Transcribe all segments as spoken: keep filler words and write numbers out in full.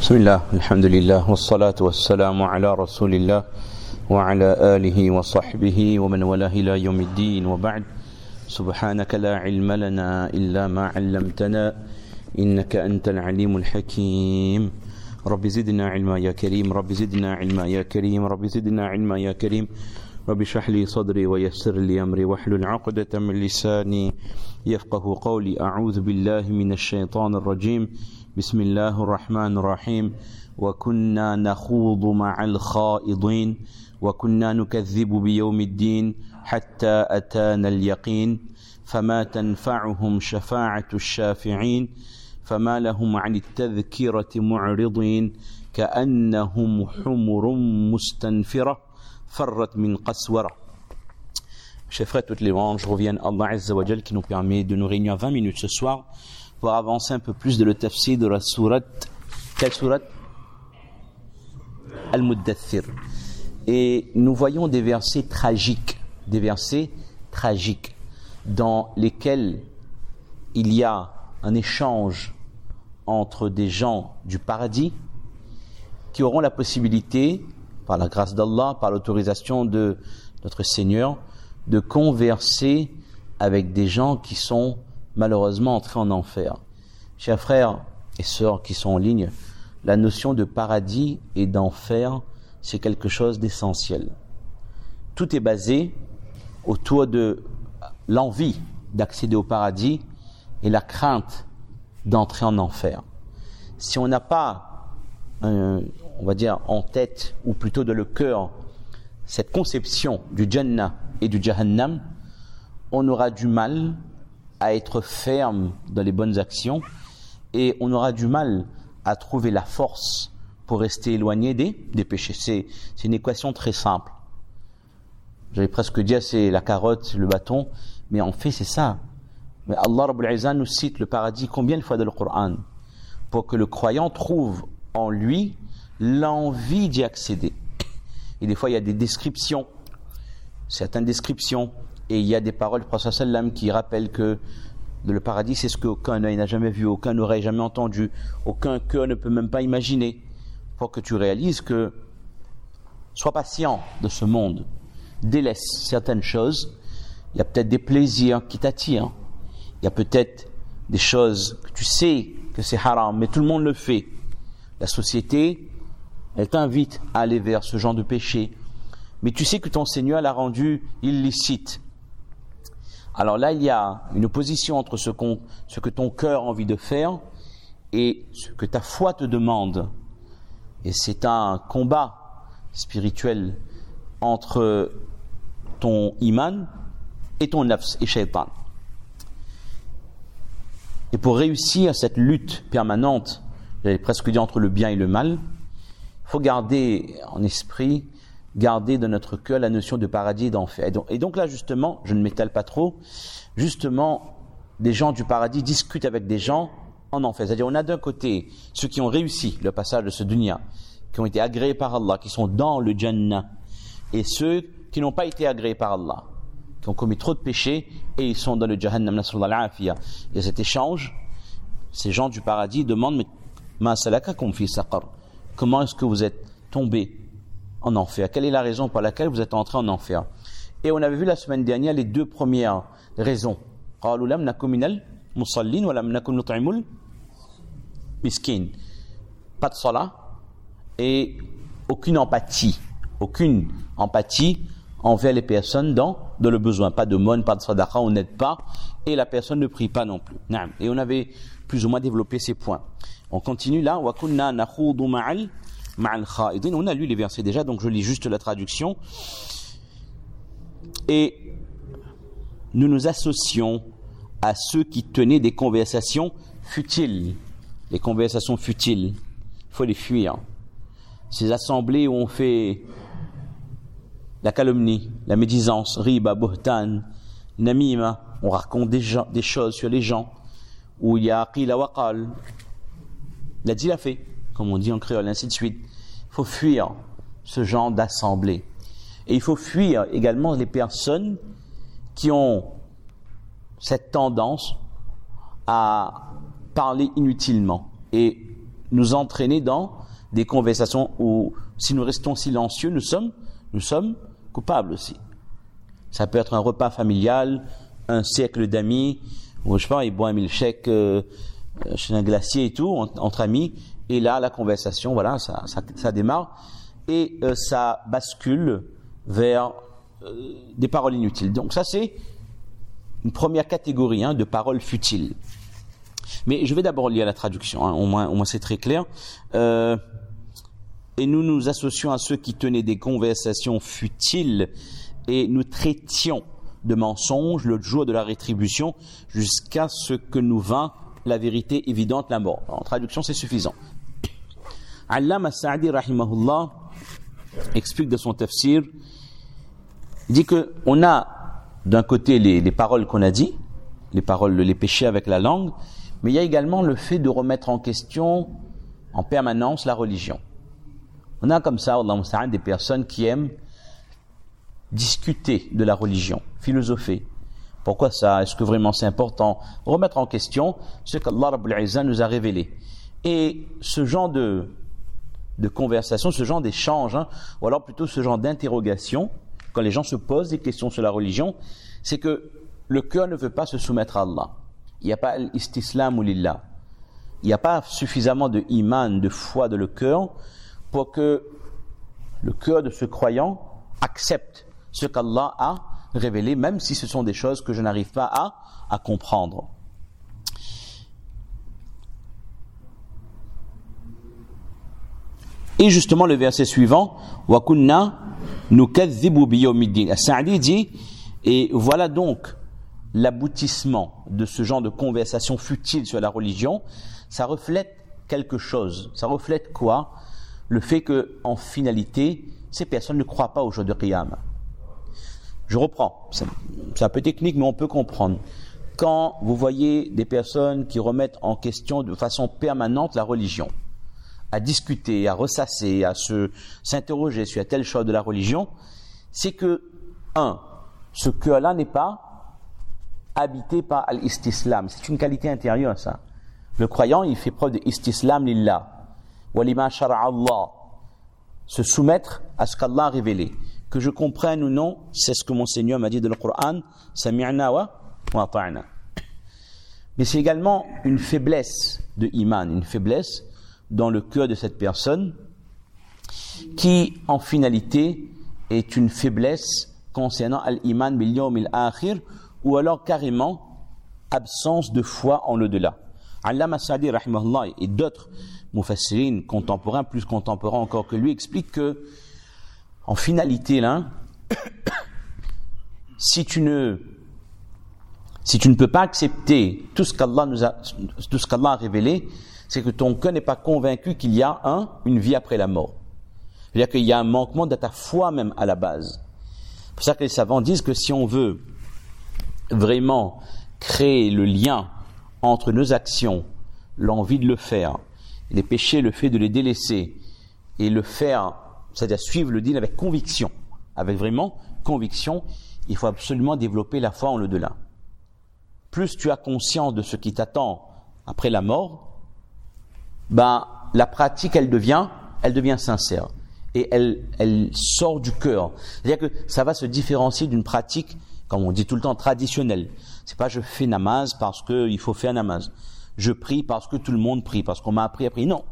بسم الله الحمد لله والصلاة والسلام على رسول الله وعلى آله وصحبه ومن والاه إلى يوم الدين وبعد سبحانك لا علم لنا إلا ما علمتنا إنك أنت العليم الحكيم رب زدنا علما يا كريم رب زدنا علما يا كريم رب زدنا علما يا كريم رب اشرح لي صدري ويسر لي أمري واحلل عقدة من لساني يفقه قولي أعوذ بالله من الشيطان الرجيم بسم الله الرحمن الرحيم وكنا نخوض مع الخائضين وكنا نكذب بيوم الدين حتى أتانا اليقين فما تنفعهم شفاعة الشافعين فما لهم عن التذكرة معرضين كأنهم حمر مستنفرة فرت من قسورة. Chers frères, toutes les louanges reviennent à Allah Azza wa Jal qui nous permet de nous réunir vingt minutes ce soir pour avancer un peu plus de le tafsir de la sourate. Quelle sourate? Al-Muddathir. Et nous voyons des versets tragiques, des versets tragiques dans lesquels il y a un échange entre des gens du paradis qui auront la possibilité, par la grâce d'Allah, par l'autorisation de notre Seigneur, de converser avec des gens qui sont malheureusement entrés en enfer. Chers frères et sœurs qui sont en ligne, la notion de paradis et d'enfer, c'est quelque chose d'essentiel. Tout est basé autour de l'envie d'accéder au paradis et la crainte d'entrer en enfer. Si on n'a pas, un, on va dire, en tête, ou plutôt dans le cœur, cette conception du Jannah et du Jahannam, on aura du mal à être ferme dans les bonnes actions et on aura du mal à trouver la force pour rester éloigné des, des péchés. C'est, c'est une équation très simple. J'allais presque dire c'est la carotte, le bâton, mais en fait c'est ça. Mais Allah Rabbul Izzah nous cite le paradis combien de fois dans le Coran pour que le croyant trouve en lui l'envie d'y accéder. Et des fois il y a des descriptions, certaines descriptions, et il y a des paroles du Prophète sallallahu alayhi wa sallam qui rappellent que le paradis c'est ce qu'aucun œil n'a jamais vu, aucun oreille jamais entendu, aucun cœur ne peut même pas imaginer, pour que tu réalises que sois patient de ce monde, délaisse certaines choses. Il y a peut-être des plaisirs qui t'attirent, il y a peut-être des choses que tu sais que c'est haram, mais tout le monde le fait. La société, elle t'invite à aller vers ce genre de péché, mais tu sais que ton Seigneur l'a rendu illicite. Alors là, il y a une opposition entre ce, qu'on, ce que ton cœur a envie de faire et ce que ta foi te demande. Et c'est un combat spirituel entre ton iman et ton nafs et shaitan. Et pour réussir cette lutte permanente, j'allais presque dire entre le bien et le mal, il faut garder en esprit, garder dans notre cœur la notion de paradis et d'enfer. Et donc, et donc là, justement, je ne m'étale pas trop, justement, des gens du paradis discutent avec des gens en enfer. C'est-à-dire, on a d'un côté ceux qui ont réussi le passage de ce dunya, qui ont été agréés par Allah, qui sont dans le Jannah, et ceux qui n'ont pas été agréés par Allah, qui ont commis trop de péchés, et ils sont dans le Jahannam, nasrullah al-afiyah. Et cet échange, ces gens du paradis demandent, mais ma salakakum fi saqar, comment est-ce que vous êtes tombés en enfer? Quelle est la raison pour laquelle vous êtes entrés en enfer? Et on avait vu la semaine dernière les deux premières raisons. قالوا لم نكن من المصلين ولم نكن نطعم المسكين. Pas de salat et aucune empathie, aucune empathie envers les personnes dans, dans le besoin. Pas de mon, pas de sadaqa, on n'aide pas et la personne ne prie pas non plus. Et on avait plus ou moins développé ces points. On continue là. وَكُنَّا نَخُوضُ مَعَ الْخَائِضِينَ. On a lu les versets déjà, donc je lis juste la traduction. Et nous nous associons à ceux qui tenaient des conversations futiles. Les conversations futiles, il faut les fuir. Ces assemblées où on fait la calomnie, la médisance, riba, buhtan, namima, on raconte des, gens, des choses sur les gens, où il y a qila wa qal, il a dit, il a fait, comme on dit en créole, ainsi de suite. Il faut fuir ce genre d'assemblée. Et il faut fuir également les personnes qui ont cette tendance à parler inutilement. Et nous entraîner dans des conversations où, si nous restons silencieux, nous sommes, nous sommes coupables aussi. Ça peut être un repas familial, un cercle d'amis, où je sais pas, ils boivent un milkshake euh, chez un glacier et tout, entre, entre amis, et là, la conversation, voilà, ça, ça, ça démarre, et euh, ça bascule vers euh, des paroles inutiles. Donc ça, c'est une première catégorie hein, de paroles futiles. Mais je vais d'abord lire la traduction, hein, au moins, au moins c'est très clair. Euh, et nous nous associons à ceux qui tenaient des conversations futiles et nous traitions de mensonges le jour de la rétribution jusqu'à ce que nous vint la vérité évidente, la mort. En traduction, c'est suffisant. Allama Sa'di, rahimahullah, explique de son tafsir, il dit que on a d'un côté les, les paroles qu'on a dit, les paroles, les péchés avec la langue, mais il y a également le fait de remettre en question en permanence la religion. On a comme ça, Allah musta'an, des personnes qui aiment discuter de la religion, philosopher. Pourquoi ça? Est-ce que vraiment c'est important? Remettre en question ce qu'Allah Rabbul Izzah nous a révélé. Et ce genre de, de conversation, ce genre d'échange, hein, ou alors plutôt ce genre d'interrogation, quand les gens se posent des questions sur la religion, c'est que le cœur ne veut pas se soumettre à Allah. Il n'y a pas l'istislam ou lillah. Il n'y a pas suffisamment de iman, de foi dans le cœur pour que le cœur de ce croyant accepte ce qu'Allah a révélé, même si ce sont des choses que je n'arrive pas à, à comprendre. Et justement, le verset suivant, wa kunna nukadhibu biyawmiddin. As-Sa'di dit, et voilà donc l'aboutissement de ce genre de conversation futile sur la religion. Ça reflète quelque chose. Ça reflète quoi? Le fait que, en finalité, ces personnes ne croient pas au jour de Qiyam. Je reprends. C'est, c'est un peu technique, mais on peut comprendre. Quand vous voyez des personnes qui remettent en question de façon permanente la religion, à discuter, à ressasser, à se, s'interroger sur telle chose de la religion, c'est que, un, ce cœur-là n'est pas habité par l'istislam. C'est une qualité intérieure, ça. Le croyant, il fait preuve de istislam lillah. Wa lima shara'a Allah. Se soumettre à ce qu'Allah a révélé. Que je comprenne ou non, c'est ce que mon Seigneur m'a dit dans le Coran. Sami'na wa ata'na. Mais c'est également une faiblesse de iman, une faiblesse dans le cœur de cette personne qui, en finalité, est une faiblesse concernant al-iman bil yawm al-akhir ou alors carrément absence de foi en l'au-delà. Allama Sa'di rahimahullah et d'autres mufassirin contemporains, plus contemporains encore que lui, expliquent que en finalité là, si tu ne si tu ne peux pas accepter tout ce qu'Allah nous a tout ce qu'Allah a révélé, c'est que ton cœur n'est pas convaincu qu'il y a un une vie après la mort. C'est-à-dire qu'il y a un manquement de ta foi même à la base. C'est pour ça que les savants disent que si on veut vraiment créer le lien entre nos actions, l'envie de le faire, les péchés, le fait de les délaisser, et le faire, c'est-à-dire suivre le dîn avec conviction, avec vraiment conviction, il faut absolument développer la foi en l'au-delà. Plus tu as conscience de ce qui t'attend après la mort, ben, la pratique, elle devient, elle devient sincère. Et elle, elle sort du cœur. C'est-à-dire que ça va se différencier d'une pratique, comme on dit tout le temps, traditionnelle. C'est pas je fais namaz parce que il faut faire namaz. Je prie parce que tout le monde prie, parce qu'on m'a appris à prier. Non.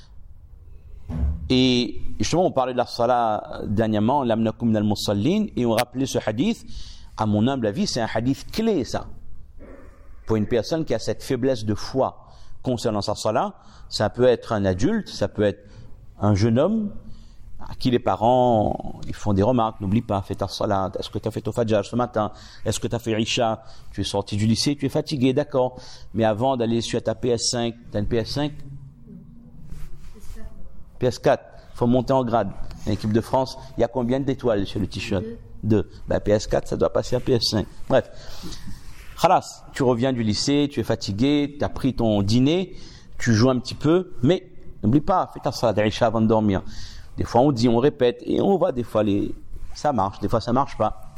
Et justement, on parlait de la salat dernièrement, lam nakum minal musallin, et on rappelait ce hadith. À mon humble avis, c'est un hadith clé, ça. Pour une personne qui a cette faiblesse de foi concernant sa salat, ça peut être un adulte, ça peut être un jeune homme, à qui les parents ils font des remarques, n'oublie pas, fais ta salat, est-ce que tu as fait ton fajr ce matin, est-ce que tu as fait Isha, tu es sorti du lycée, tu es fatigué, d'accord, mais avant d'aller sur ta P S cinq, tu as une P S cinq P S quatre, il faut monter en grade. L'équipe de France, il y a combien d'étoiles sur le t-shirt? Deux. Ben, P S quatre, ça doit passer à P S cinq. Bref. Khalas, tu reviens du lycée, tu es fatigué, tu as pris ton dîner, tu joues un petit peu, mais n'oublie pas, fais ta salat Isha avant de dormir. Des fois on dit, on répète, et on voit des fois les... ça marche, des fois ça marche pas.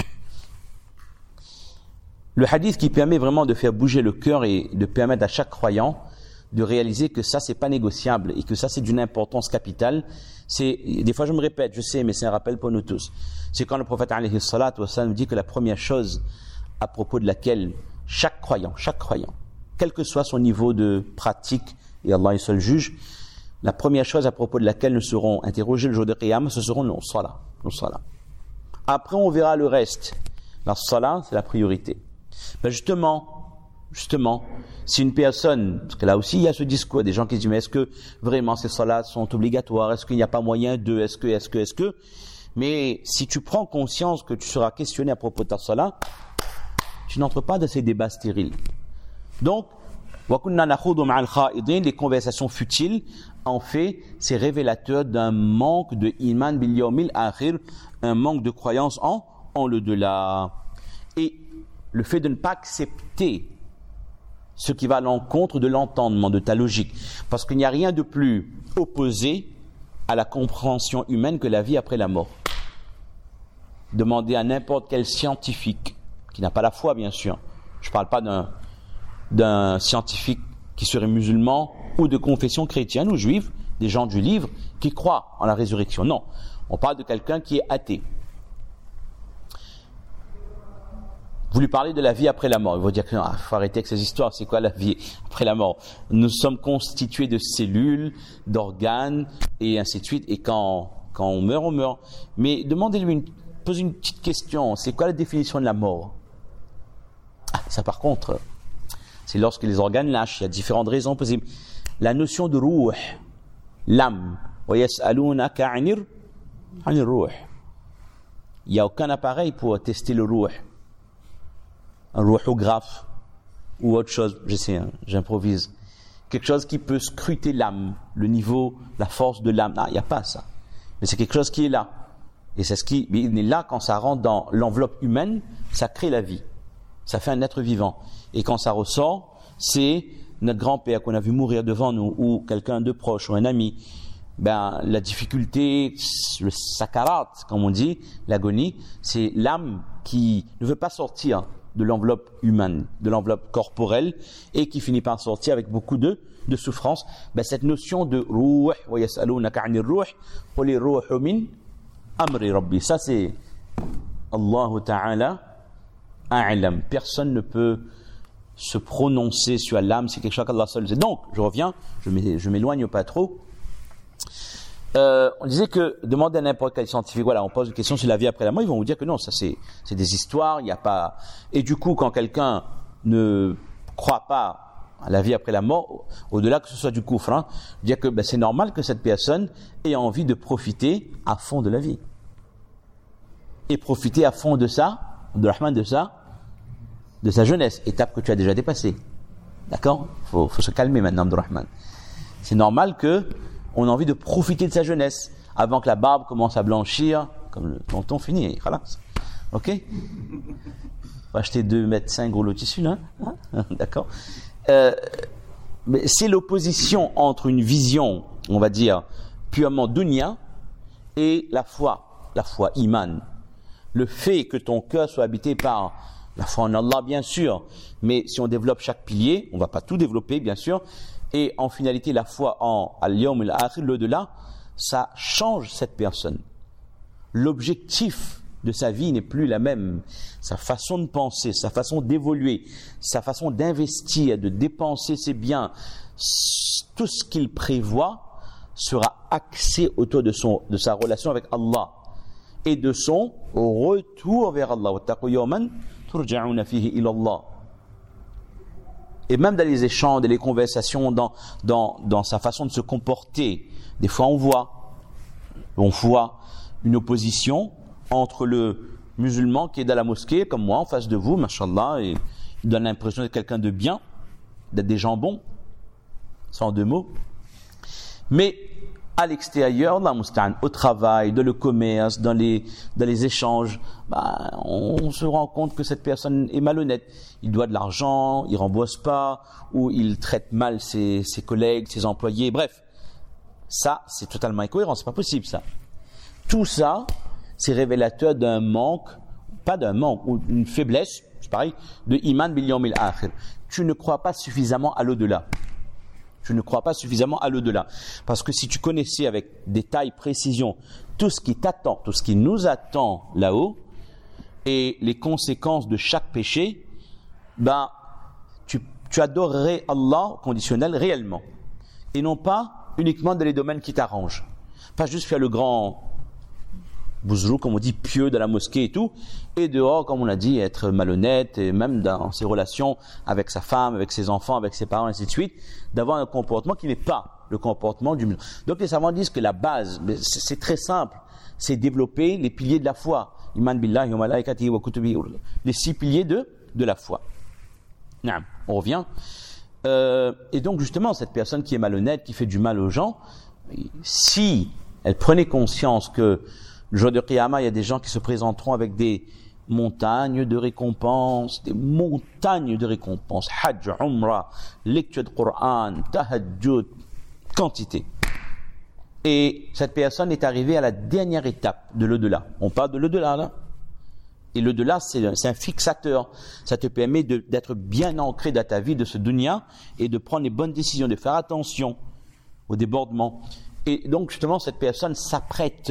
Le hadith qui permet vraiment de faire bouger le cœur et de permettre à chaque croyant de réaliser que ça, c'est pas négociable et que ça, c'est d'une importance capitale. C'est, des fois, je me répète, je sais, mais c'est un rappel pour nous tous. C'est quand le prophète, alayhi salatu wa sallam, dit que la première chose à propos de laquelle chaque croyant, chaque croyant, quel que soit son niveau de pratique, et Allah est seul juge, la première chose à propos de laquelle nous serons interrogés le jour de Qiyam, ce seront nos salat, nos salat. Après, on verra le reste. La salat, c'est la priorité. Ben justement, justement, si une personne, parce que là aussi il y a ce discours, des gens qui disent, mais est-ce que vraiment ces salats sont obligatoires? Est-ce qu'il n'y a pas moyen de, est-ce que, est-ce que, est-ce que? Mais si tu prends conscience que tu seras questionné à propos de ta salat, tu n'entres pas dans ces débats stériles. Donc, les conversations futiles, en fait, c'est révélateur d'un manque de iman bil yawmil akhir, un manque de croyance en, en l'au-delà. Et le fait de ne pas accepter ce qui va à l'encontre de l'entendement, de ta logique. Parce qu'il n'y a rien de plus opposé à la compréhension humaine que la vie après la mort. Demandez à n'importe quel scientifique, qui n'a pas la foi bien sûr, je ne parle pas d'un, d'un scientifique qui serait musulman ou de confession chrétienne ou juive, des gens du livre qui croient en la résurrection. Non, on parle de quelqu'un qui est athée. Vous lui parlez de la vie après la mort. Il va dire qu'il ah, faut arrêter avec ces histoires. C'est quoi la vie après la mort? Nous sommes constitués de cellules, d'organes, et ainsi de suite. Et quand, quand on meurt, on meurt. Mais demandez-lui, une, posez une petite question. C'est quoi la définition de la mort? Ah, ça par contre, c'est lorsque les organes lâchent. Il y a différentes raisons possibles. La notion de ruh, l'âme. وَيَسْأَلُونَكَ عَنِ الرُّوحِ. Il n'y a aucun appareil pour tester le ruh. Un ruhographe ou autre chose, je sais, hein, j'improvise. Quelque chose qui peut scruter l'âme, le niveau, la force de l'âme. Ah, il n'y a pas ça. Mais c'est quelque chose qui est là. Et c'est ce qui est là quand ça rentre dans l'enveloppe humaine, ça crée la vie. Ça fait un être vivant. Et quand ça ressort, c'est notre grand-père qu'on a vu mourir devant nous, ou quelqu'un de proche, ou un ami. Ben, la difficulté, le sakarat, comme on dit, l'agonie, c'est l'âme qui ne veut pas sortir de l'enveloppe humaine, de l'enveloppe corporelle, et qui finit par sortir avec beaucoup de, de souffrance. Ben, cette notion de ruh, wa yas'alunaka 'anir ruh, qul ar-ruhu min amri rabbi. Ça, c'est Allahu Ta'ala a'lam. Personne ne peut se prononcer sur l'âme, c'est quelque chose qu'Allah seul sait. Donc, je reviens, je m'éloigne pas trop. Euh, on disait que demander à n'importe quel scientifique, voilà, on pose une question sur la vie après la mort, ils vont vous dire que non, ça c'est, c'est des histoires, il n'y a pas. Et du coup, quand quelqu'un ne croit pas à la vie après la mort, au-delà que ce soit du kufr, hein, dire que ben, c'est normal que cette personne ait envie de profiter à fond de la vie et profiter à fond de ça, de Rahman, de ça, de sa jeunesse, étape que tu as déjà dépassée. D'accord ? Faut, faut se calmer maintenant, Abdurrahman. C'est normal que on a envie de profiter de sa jeunesse avant que la barbe commence à blanchir, comme le menton finit. Voilà. Ok? On va acheter deux mètres cinq gros lot tissu, là. Hein? D'accord? Euh, mais c'est l'opposition entre une vision, on va dire, purement dunya et la foi, la foi iman. Le fait que ton cœur soit habité par la foi en Allah, bien sûr, mais si on développe chaque pilier, on ne va pas tout développer, bien sûr, et en finalité, la foi en al-yawm al-akhir, l'au-delà, ça change cette personne. L'objectif de sa vie n'est plus la même. Sa façon de penser, sa façon d'évoluer, sa façon d'investir, de dépenser ses biens, tout ce qu'il prévoit sera axé autour de, son, de sa relation avec Allah et de son retour vers Allah. وَاتَّقُوا يَوْمًا تُرْجَعُونَ فِيهِ إِلَى اللَّهِ. Et même dans les échanges, dans les conversations, dans, dans, dans sa façon de se comporter, des fois on voit, on voit une opposition entre le musulman qui est dans la mosquée, comme moi, en face de vous, mashallah, et il donne l'impression d'être quelqu'un de bien, d'être des gens bons, sans deux mots. Mais à l'extérieur, là, au travail, dans le commerce, dans les, dans les échanges, bah, on se rend compte que cette personne est malhonnête. Il doit de l'argent, il rembourse pas, ou il traite mal ses, ses collègues, ses employés, bref. Ça, c'est totalement incohérent, c'est pas possible, ça. Tout ça, c'est révélateur d'un manque, pas d'un manque, ou d'une faiblesse, c'est pareil, de iman bil yawmil akhir. Tu ne crois pas suffisamment à l'au-delà. Tu ne crois pas suffisamment à l'au-delà. Parce que si tu connaissais avec détail, précision, tout ce qui t'attend, tout ce qui nous attend là-haut, et les conséquences de chaque péché, ben, tu, tu adorerais Allah, conditionnel, réellement. Et non pas uniquement dans les domaines qui t'arrangent. Pas juste faire le grand bouzrou, comme on dit, pieux dans la mosquée et tout, et dehors, comme on a dit, être malhonnête, et même dans ses relations avec sa femme, avec ses enfants, avec ses parents, et ainsi de suite, d'avoir un comportement qui n'est pas le comportement du musulman. Donc les savants disent que la base, c'est très simple, c'est développer les piliers de la foi. Iman billahi wa malaikatihi wa kutubihi, les six piliers de, de la foi. Naam, on revient. Euh, et donc justement, cette personne qui est malhonnête, qui fait du mal aux gens, si elle prenait conscience que le jour de Qiyamah, il y a des gens qui se présenteront avec des montagnes de récompenses, des montagnes de récompenses, Hajj, Umrah, lecture de Coran, Tahajjud, quantité. Et cette personne est arrivée à la dernière étape de l'au-delà. On parle de l'au-delà, là. Et l'au-delà, c'est, c'est un fixateur. Ça te permet de, d'être bien ancré dans ta vie de ce dunya et de prendre les bonnes décisions, de faire attention au débordement. Et donc, justement, cette personne s'apprête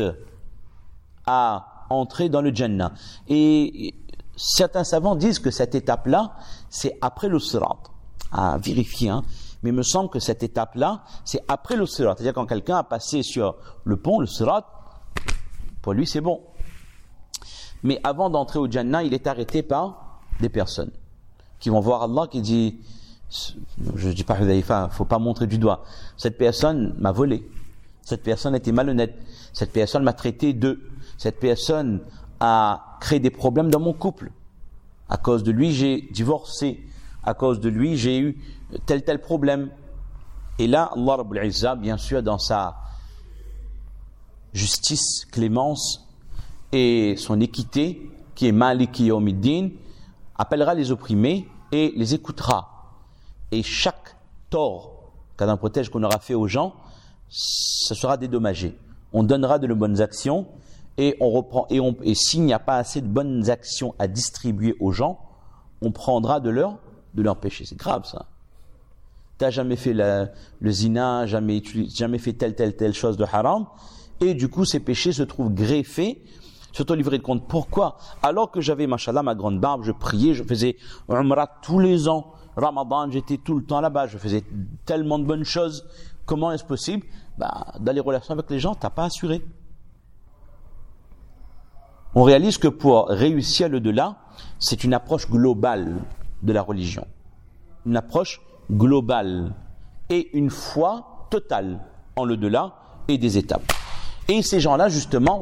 à entrer dans le Jannah. Et certains savants disent que cette étape-là, c'est après le Sirat. À vérifier, hein. Mais il me semble que cette étape-là, c'est après le Sirat. C'est-à-dire quand quelqu'un a passé sur le pont, le Sirat, pour lui, c'est bon. Mais avant d'entrer au Jannah, il est arrêté par des personnes qui vont voir Allah qui dit, je ne dis pas, il ne faut pas montrer du doigt. Cette personne m'a volé. Cette personne était malhonnête. Cette personne m'a traité de... Cette personne a créé des problèmes dans mon couple. À cause de lui, j'ai divorcé. À cause de lui, j'ai eu tel tel problème. Et là, Allah Rabbul Izzah, bien sûr, dans sa justice, clémence et son équité, qui est Maliki Yawmiddin, appellera les opprimés et les écoutera. Et chaque tort, qu'Allah protège, qu'on aura fait aux gens, ça sera dédommagé. On donnera de bonnes actions et on reprend et, on, et s'il n'y a pas assez de bonnes actions à distribuer aux gens, on prendra de leur de leur péché. C'est grave ça. T'as jamais fait la, le zina, jamais jamais fait telle telle telle chose de haram, et du coup ces péchés se trouvent greffés sur ton livret de compte. Pourquoi? Alors que j'avais, machallah, ma grande barbe, je priais, je faisais Umrah tous les ans, Ramadan, j'étais tout le temps là-bas, je faisais tellement de bonnes choses. Comment est-ce possible? Bah, dans les relations avec les gens, t'as pas assuré. On réalise que pour réussir l'au-delà, c'est une approche globale de la religion. Une approche globale et une foi totale en l'au-delà et des étapes. Et ces gens-là, justement,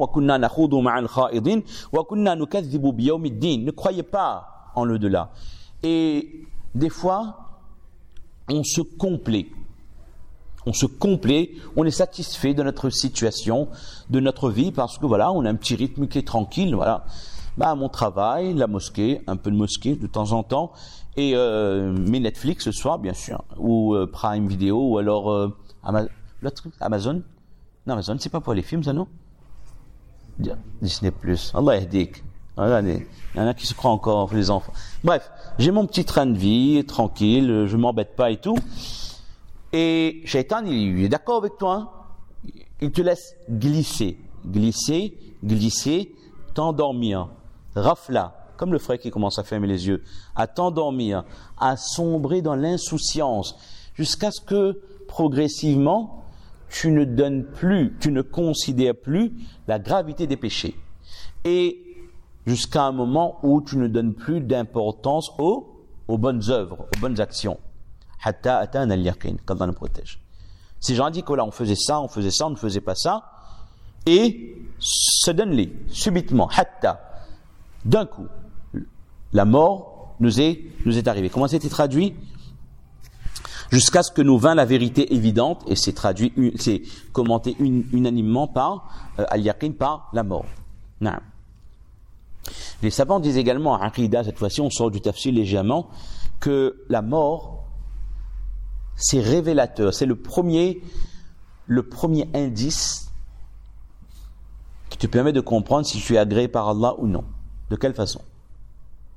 ne croyaient pas en l'au-delà. Et des fois, on se complaît. On se complaît, on est satisfait de notre situation, de notre vie, parce que voilà, on a un petit rythme qui est tranquille, voilà. Bah, mon travail, la mosquée, un peu de mosquée de temps en temps, et euh, mes Netflix ce soir, bien sûr, ou euh, Prime Video, ou alors euh, Ama- l'autre, Amazon. Non, Amazon, c'est pas pour les films, ça, non? Disney plus. Allah yahdik. Regardez, il y en a qui se croient encore pour les enfants. Bref, j'ai mon petit train de vie, tranquille, je m'embête pas et tout. Et Shaitan, il est d'accord avec toi, hein? Il te laisse glisser, glisser, glisser, t'endormir, rafla, comme le frère qui commence à fermer les yeux, à t'endormir, à sombrer dans l'insouciance, jusqu'à ce que, progressivement, tu ne donnes plus, tu ne considères plus la gravité des péchés. Et jusqu'à un moment où tu ne donnes plus d'importance aux, aux bonnes œuvres, aux bonnes actions. Hatta atana al-yaqin, qu'Allah nous protège. Ces gens disent que là, on faisait ça, on faisait ça, on ne faisait pas ça, et se donne-les, subitement, hatta, d'un coup, la mort nous est, nous est arrivée. Comment c'était traduit? Jusqu'à ce que nous vint la vérité évidente, et c'est traduit, c'est commenté un, unanimement par euh, al-yaqin, par la mort. Naam. Les savants disent également à Aqidah, cette fois-ci, on sort du tafsir légèrement, que la mort, c'est révélateur, c'est le premier, le premier indice qui te permet de comprendre si tu es agréé par Allah ou non. De quelle façon?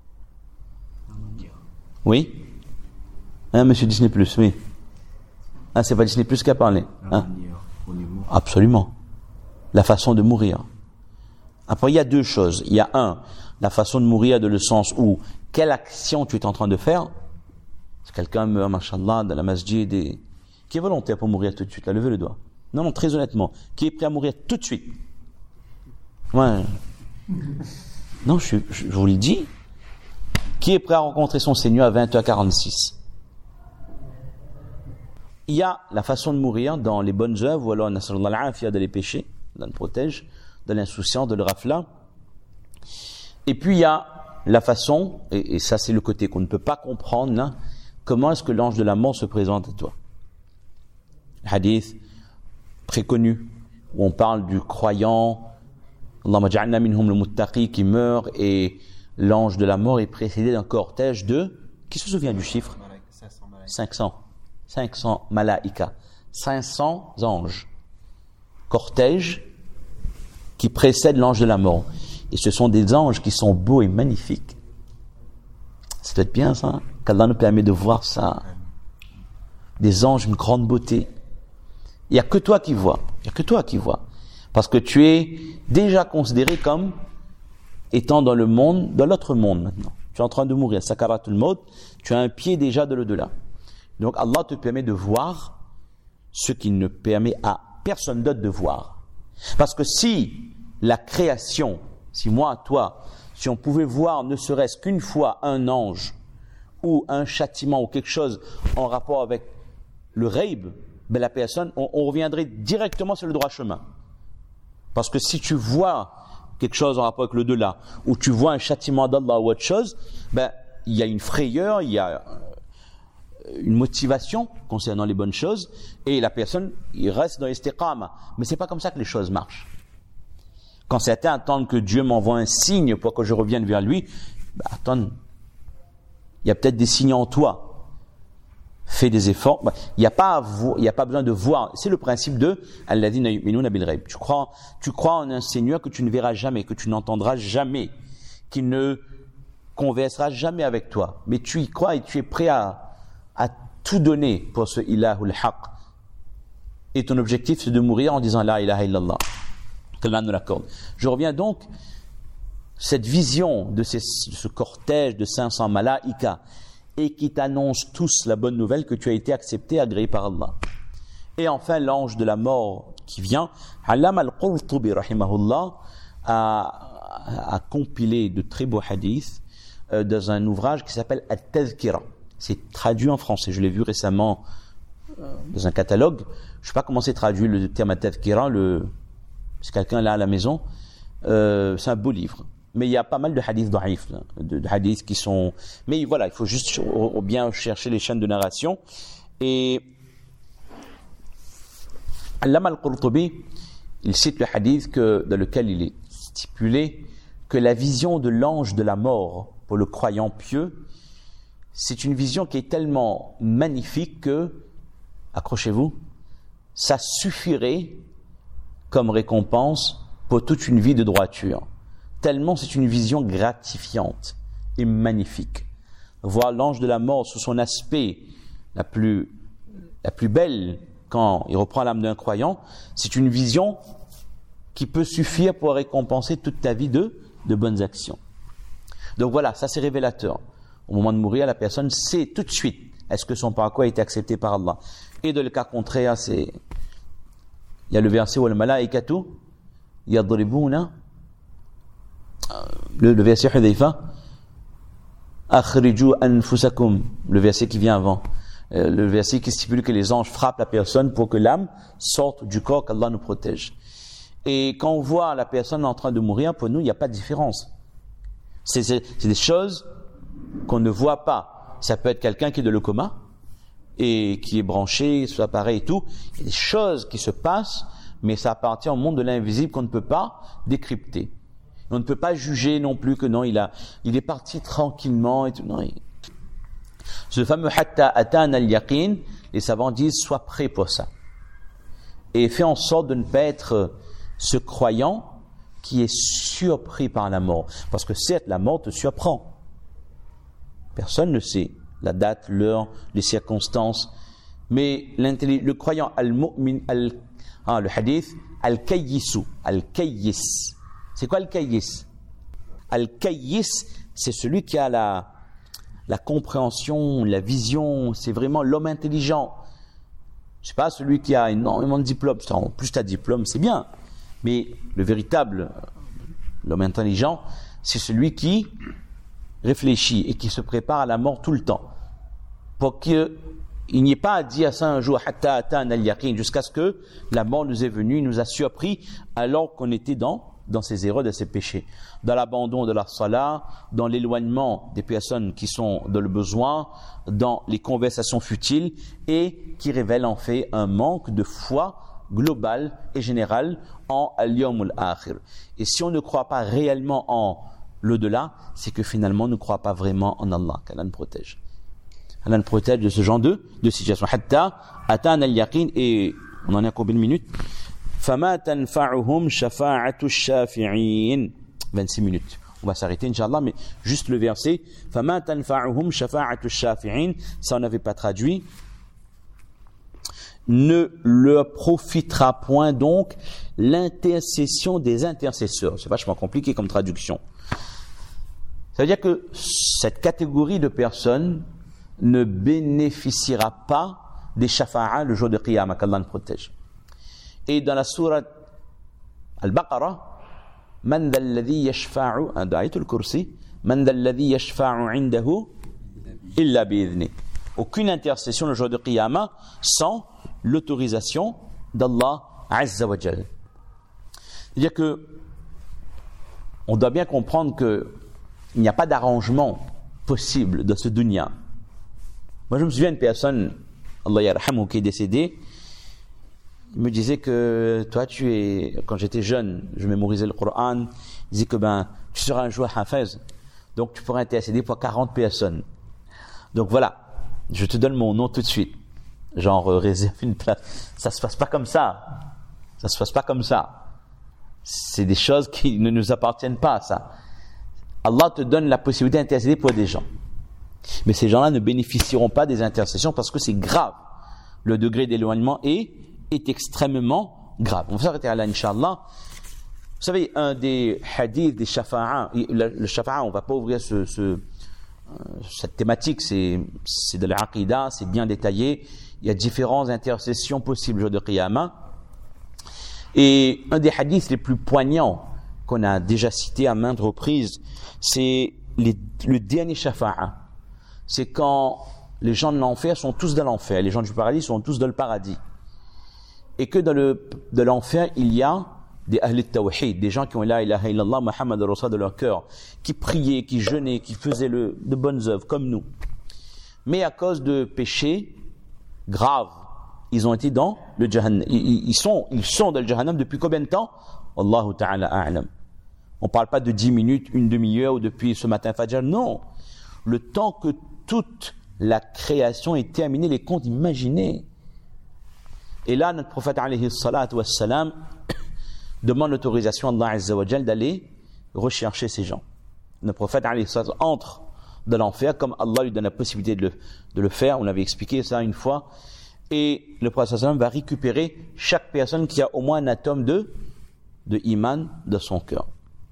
Oui? Hein, monsieur Disney plus, oui. Hein, c'est pas Disney Plus qui a parlé. Hein? Absolument. La façon de mourir. Après, il y a deux choses. Il y a un, la façon de mourir dans le sens où quelle action tu es en train de faire. Si quelqu'un meurt, machallah, dans la masjid, et... qui est volontaire pour mourir tout de suite, là, levez le doigt. Non, non, très honnêtement, qui est prêt à mourir tout de suite. Ouais. Non, je, je, je vous le dis. Qui est prêt à rencontrer son Seigneur à vingt heures quarante-six? Il y a la façon de mourir dans les bonnes œuvres, ou alors, nasrallah al-afia, de les péchés, Allah nous protège, de l'insouciance, de le rafla. Et puis il y a la façon, et, et ça c'est le côté qu'on ne peut pas comprendre, là, comment est-ce que l'ange de la mort se présente à toi? Hadith très connu, où on parle du croyant, Allahumma ja'alna minhum le muttaqi, qui meurt, et l'ange de la mort est précédé d'un cortège de, qui se souvient du chiffre? cinq cents. cinq cents malaïka. cinq cents anges. Cortège qui précède l'ange de la mort. Et ce sont des anges qui sont beaux et magnifiques. Ça doit être bien ça, hein? Qu'Allah nous permet de voir ça. Des anges d'une grande beauté. Il n'y a que toi qui vois. Il n'y a que toi qui vois. Parce que tu es déjà considéré comme étant dans le monde, dans l'autre monde maintenant. Tu es en train de mourir. Sakaratul maut. Tu as un pied déjà de l'au-delà. Donc Allah te permet de voir ce qu'il ne permet à personne d'autre de voir. Parce que si la création, si moi, toi, si on pouvait voir ne serait-ce qu'une fois un ange ou un châtiment ou quelque chose en rapport avec le ghaib, ben la personne, on, on reviendrait directement sur le droit chemin. Parce que si tu vois quelque chose en rapport avec le delà, ou tu vois un châtiment d'Allah ou autre chose, ben il y a une frayeur, il y a une motivation concernant les bonnes choses, et la personne, il reste dans l'istiqama. Mais c'est pas comme ça que les choses marchent. Quand certains attendent que Dieu m'envoie un signe pour que je revienne vers lui, bah attends, il y a peut-être des signes en toi. Fais des efforts. Bah, il n'y a pas à vo- il y a pas besoin de voir. C'est le principe de Alladhina yu'minuna bil ghaib. Tu crois, tu crois en un Seigneur que tu ne verras jamais, que tu n'entendras jamais, qui ne conversera jamais avec toi. Mais tu y crois et tu es prêt à à tout donner pour ce ilahul haq. Et ton objectif, c'est de mourir en disant la ilaha illallah. Que l'Allah nous l'accorde. Je reviens donc, cette vision de, ces, de ce cortège de cinq cents malaïka, et qui t'annonce tous la bonne nouvelle que tu as été accepté, agréé par Allah. Et enfin, l'ange de la mort qui vient, Allama al-Qurtubi, rahimahullah, a, a compilé de très beaux hadiths euh, dans un ouvrage qui s'appelle At-Tazkira. C'est traduit en français. Je l'ai vu récemment euh, dans un catalogue. Je ne sais pas comment c'est traduit le terme at-tadhkira, le, si quelqu'un l'a à la maison. Euh, c'est un beau livre. Mais il y a pas mal de hadiths da'if, de, de hadiths qui sont... Mais voilà, il faut juste bien chercher les chaînes de narration. Et Allama al-Qurtubi, il cite le hadith que, dans lequel il est stipulé que la vision de l'ange de la mort pour le croyant pieux, c'est une vision qui est tellement magnifique que, accrochez-vous, ça suffirait comme récompense pour toute une vie de droiture. Tellement c'est une vision gratifiante et magnifique. Voir l'ange de la mort sous son aspect la plus, la plus belle quand il reprend l'âme d'un croyant, c'est une vision qui peut suffire pour récompenser toute ta vie de, de bonnes actions. Donc voilà, ça c'est révélateur. Au moment de mourir, la personne sait tout de suite est-ce que son parcours a été accepté par Allah. Et dans le cas contraire, c'est il y a le verset où le malaïkatu yadribuna, le, le verset Hudayfa, akhriju anfusakum, le verset qui vient avant, le verset qui stipule que les anges frappent la personne pour que l'âme sorte du corps, qu'Allah nous protège. Et quand on voit la personne en train de mourir, pour nous, il n'y a pas de différence. C'est, c'est, c'est des choses qu'on ne voit pas. Ça peut être quelqu'un qui est dans le coma et qui est branché sur l'appareil et tout. Il y a des choses qui se passent, mais ça appartient au monde de l'invisible qu'on ne peut pas décrypter. On ne peut pas juger non plus que non, il a, il est parti tranquillement et tout. Non, il... Ce fameux hatta atan al-yaqin, les savants disent sois prêt pour ça. Et fais en sorte de ne pas être ce croyant qui est surpris par la mort. Parce que certes, la mort te surprend. Personne ne sait la date, l'heure, les circonstances. Mais le croyant, al-mu'min, al, ah, le hadith, al-kayyisu, al-kayyis. C'est quoi al-kayyis? Al-kayyis, c'est celui qui a la, la compréhension, la vision, c'est vraiment l'homme intelligent. C'est pas celui qui a énormément de diplômes. En plus, tu as diplôme, c'est bien. Mais le véritable, l'homme intelligent, c'est celui qui réfléchit et qui se prépare à la mort tout le temps. Pour qu'il n'y ait pas à dire à ça un jour, hatta atan al-yaqin, jusqu'à ce que la mort nous est venue, nous a surpris alors qu'on était dans, dans ses erreurs, dans ses péchés. Dans l'abandon de la salat, dans l'éloignement des personnes qui sont dans le besoin, dans les conversations futiles et qui révèlent en fait un manque de foi global et général en al-yawm al-akhir. Et si on ne croit pas réellement en l'au-delà, c'est que finalement on ne croit pas vraiment en Allah, qu'Allah nous protège. Allah nous protège de ce genre de, de situation. Hatta atan al-yaqin, et on en a combien de minutes? Fama tanfa'uhum shafa'atu shafi'in. vingt-six minutes. On va s'arrêter, Inch'Allah, mais juste le verset. Fama tanfa'uhum shafa'atu shafi'in. Ça, on n'avait pas traduit. Ne leur profitera point donc l'intercession des intercesseurs. C'est vachement compliqué comme traduction. Ça veut dire que cette catégorie de personnes ne bénéficiera pas des shafa'a le jour de Qiyamah, qu'Allah nous protège. Et dans la sourate Al-Baqarah, Man dha alladhi yashfa'u, dans ayatul kursi, Man dha alladhi yashfa'u indahu illa bi'idhni. Aucune intercession le jour de Qiyamah sans l'autorisation d'Allah Azza wa Jal. C'est-à-dire que on doit bien comprendre que il n'y a pas d'arrangement possible dans ce dunya. Moi, je me souviens d'une personne, Allah yarhamou, qui est décédée. Il me disait que toi, tu es, quand j'étais jeune, je mémorisais le Coran. Il disait que ben, tu seras un jour hafiz, donc tu pourras intercéder pour quarante personnes. Donc voilà, je te donne mon nom tout de suite. Genre, euh, réserve une place. Ça se passe pas comme ça. Ça se passe pas comme ça. C'est des choses qui ne nous appartiennent pas, ça. Allah te donne la possibilité d'intercéder pour des gens. Mais ces gens-là ne bénéficieront pas des intercessions parce que c'est grave. Le degré d'éloignement est, est extrêmement grave. On va s'arrêter à là, Inch'Allah. Vous savez, un des hadiths des shafa'a, le, le shafa'a, on ne va pas ouvrir ce, ce, cette thématique, c'est, c'est de l'aqidah, c'est bien détaillé. Il y a différentes intercessions possibles le jour de Qiyamah. Et un des hadiths les plus poignants qu'on a déjà cité à maintes reprises, c'est les, le dernier shafa'a. C'est quand les gens de l'enfer sont tous dans l'enfer, les gens du paradis sont tous dans le paradis. Et que dans le, de l'enfer, il y a des ahli tawhid, des gens qui ont la ilaha illallah, Muhammad Rasul de leur cœur, qui priaient, qui jeûnaient, qui faisaient le, de bonnes œuvres, comme nous. Mais à cause de péchés graves, ils ont été dans le Jahannam. Ils, ils, sont, ils sont dans le Jahannam depuis combien de temps? Allahu ta'ala a'lam. On ne parle pas de dix minutes, une demi-heure ou depuis ce matin Fajr. Non. Le temps que toute la création est terminée, les comptes imaginés. Et là, notre prophète alayhi salatu wassalam demande l'autorisation d'Allah Azza wa Jal d'aller rechercher ces gens. Notre prophète alayhi salatu entre dans l'enfer comme Allah lui donne la possibilité de le, de le faire. On avait expliqué ça une fois. Et le prophète sallam va récupérer chaque personne qui a au moins un atome de, de iman dans son cœur.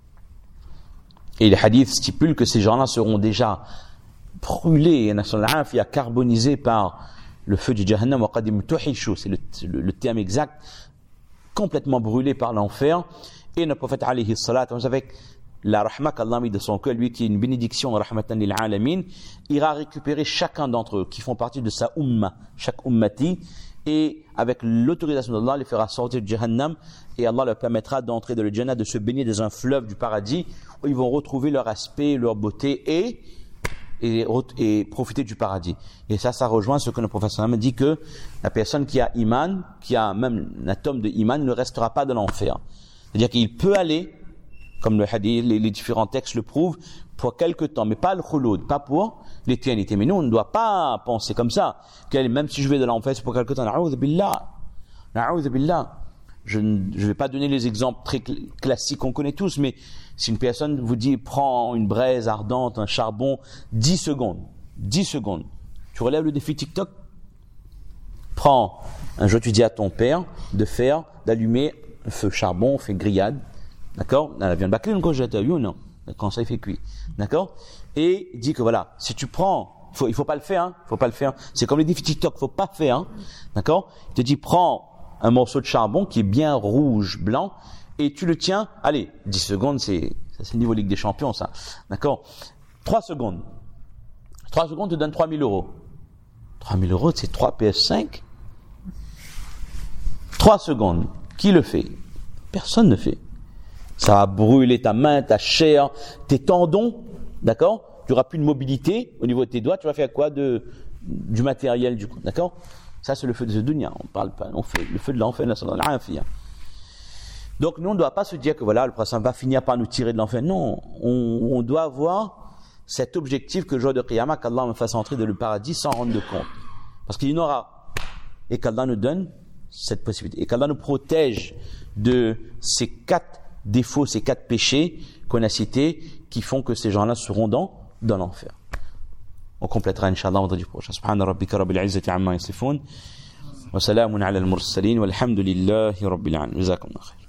Et le hadith stipule que ces gens-là seront déjà brûlés, carbonisés par le feu du Jahannam, c'est le, le, le terme exact, complètement brûlés par l'enfer. Et le prophète alayhi salatu, avec la rahma qu'Allah a mis de son cœur, lui qui est une bénédiction, rahmatan lil alamin, ira récupérer chacun d'entre eux qui font partie de sa umma, chaque ummati, et avec l'autorisation d'Allah, les fera sortir du Jahannam, et Allah leur permettra d'entrer dans le Jannah, de se baigner dans un fleuve du paradis, où ils vont retrouver leur aspect, leur beauté, et, et, et profiter du paradis. Et ça, ça rejoint ce que le professeur me dit, que la personne qui a iman, qui a même un atome de iman, ne restera pas dans l'enfer. C'est-à-dire qu'il peut aller, comme le hadith, les, les différents textes le prouvent, pour quelque temps, mais pas le khulud, pas pour l'éternité. Mais nous, on ne doit pas penser comme ça, que même si je vais de l'enfer, c'est pour quelque temps. Na'oudh billah. Na'oudh billah. Je ne vais pas donner les exemples très cl- classiques qu'on connaît tous, mais si une personne vous dit, prends une braise ardente, un charbon, dix secondes, dix secondes, tu relèves le défi TikTok? prends un jour, tu dis à ton père de faire, d'allumer un feu charbon, on fait grillade, d'accord? Dans la viande baclée, quand j'ai ou non? Quand ça, il fait cuit, d'accord? Et il dit que voilà, si tu prends, il faut, il faut pas le faire, hein, il faut pas le faire. C'est comme les défis TikTok, faut pas faire, hein, d'accord? Il te dit, prends un morceau de charbon qui est bien rouge, blanc, et tu le tiens, allez, dix secondes, c'est, ça c'est le niveau Ligue des Champions, ça, d'accord? trois secondes. trois secondes te donne trois mille euros. trois mille euros, c'est trois P S cinq. trois secondes. Qui le fait? Personne ne fait. Ça va brûler ta main, ta chair, tes tendons, d'accord? Tu n'auras plus de mobilité au niveau de tes doigts. Tu vas faire quoi de, du matériel, du coup, d'accord? Ça, c'est le feu de ce dunya. On parle pas, on fait le feu de l'enfer, là, sallallahu alayhi wa sallam. Donc, nous, on ne doit pas se dire que voilà, le prophète va finir par nous tirer de l'enfer. Non, on, on doit avoir cet objectif que le jour de Qiyamah, qu'Allah me fasse entrer dans le paradis sans rendre de compte. Parce qu'il y en aura. Et qu'Allah nous donne cette possibilité. Et qu'Allah nous protège de ces quatre défauts, ces quatre péchés qu'on a cités, qui font que ces gens-là seront dans, dans l'enfer. On complétera, Inch'Allah, vendredi prochain. Subhana rabbika rabbil izzati amma yasifun. Wa salamun ala al-mursalin. Walhamdulillahi rabbil alamin. Jazakumullah khair.